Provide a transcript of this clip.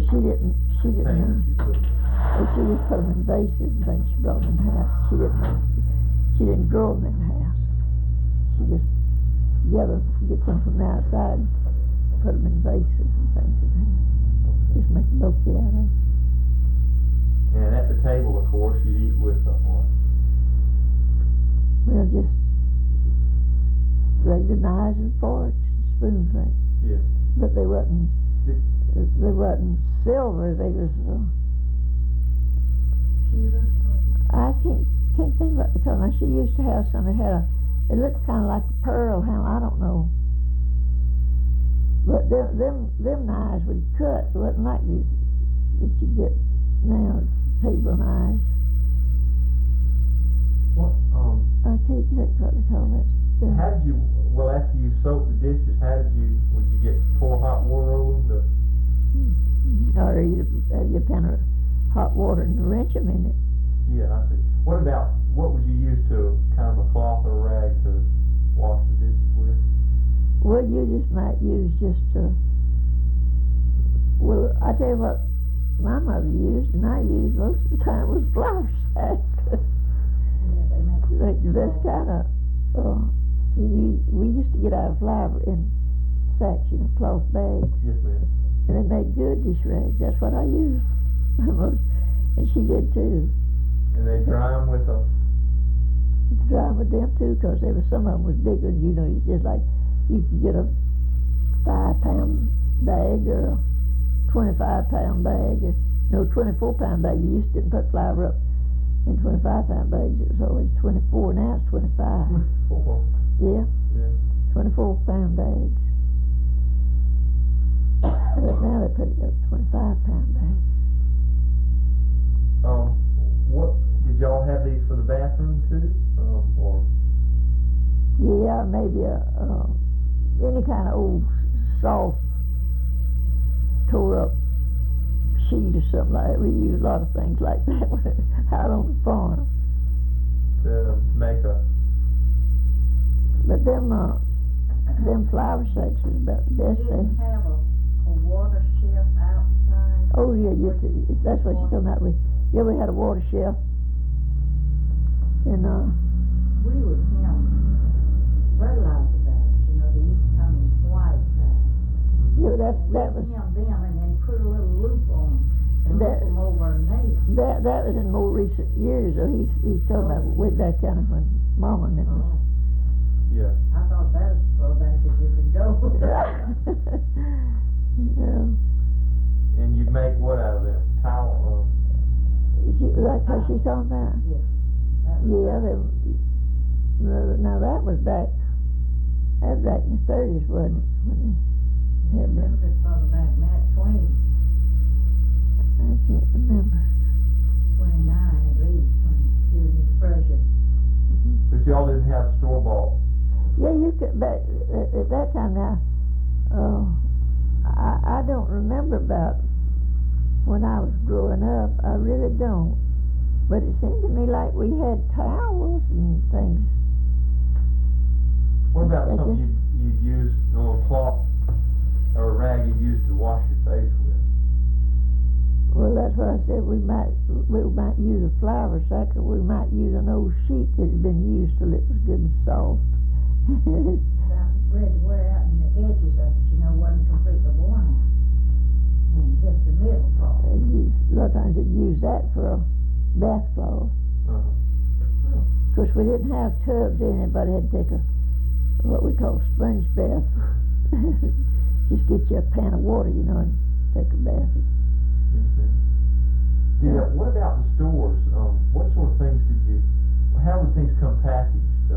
She didn't containers you put? she just put them in vases and things. She brought them in the house. She didn't grow them in the house. She just get some from the outside and put them in vases and things in the house. Just make a bouquet out of them. And at the table, of course, you eat with what? Well, just regular knives and forks and spoons, like. Yeah. But they wasn't silver. They was. Pewter? I can't think what they call it. Now, she used to have some that had it looked kind of like a pearl handle. I don't know. But them knives would cut. It wasn't like these that you get now, table knives. What? I can't think what they call that. How did you? Well, after you soaked the dishes, would you get pour hot water over them? Or you have your pan of hot water and rinse them in it. Yeah, I see. What would you use to kind of a cloth or a rag to wash the dishes with? Well, you just might use well, I tell you what my mother used, and I used most of the time, was flour sack. Yeah, they make That's kind of, we used to get our flour in sacks, cloth bags. Yes, ma'am. And they made good dish rags. That's what I used most, and she did too. And they dry them with a... Dry with them too, because some of them was bigger. It's just like you could get a 5-pound bag or a 25-pound bag, or 24-pound bag. You used to put flour up in 25-pound bags. It was always 24. Now it's 25. 24. Yeah. Yeah. 24-pound bags. But now they put it up 25-pound bags. What did y'all have these for the bathroom too, or? Yeah, maybe any kind of old soft tore up sheet or something like that. We use a lot of things like that out on the farm. To make a... But them flour sacks is about the best You thing. didn't have a water shelf outside? Oh yeah, that's what you're talking about. We had a water shelf, and We would hem fertilizer bags, they used to come in white bags. yeah, that was Hem them and then put a little loop on them and loop them over a nail. that was in more recent years. Though he's talking about way back kind of when Mama and them was. Yeah. I thought that was as far back as you could go. Yeah. And you'd make what out of them? Towel? That's what she's talking about. Yeah. Now that was back in the 30s, wasn't it? When they had them. It was further back than that, 20s. I can't remember. 29 at least, during the Depression. But y'all didn't have store-bought? Yeah, you could, but at that time now, I don't remember about when I was growing up. I really don't. But it seemed to me like we had towels and things. What about something you'd use, a little cloth or a rag you'd use to wash your face with? Well, that's what I said. We might use a flour sack, or we might use an old sheet that had been used till it was good and soft. About ready to wear out, and the edges of it, wasn't completely worn out. And just the middle part. A lot of times they'd use that for a bath cloth. Of course, we didn't have tubs in it, but had to take what we call a sponge bath. Just get you a pan of water, and take a bath. Yes, ma'am. What about the stores? What sort of things how would things come packaged?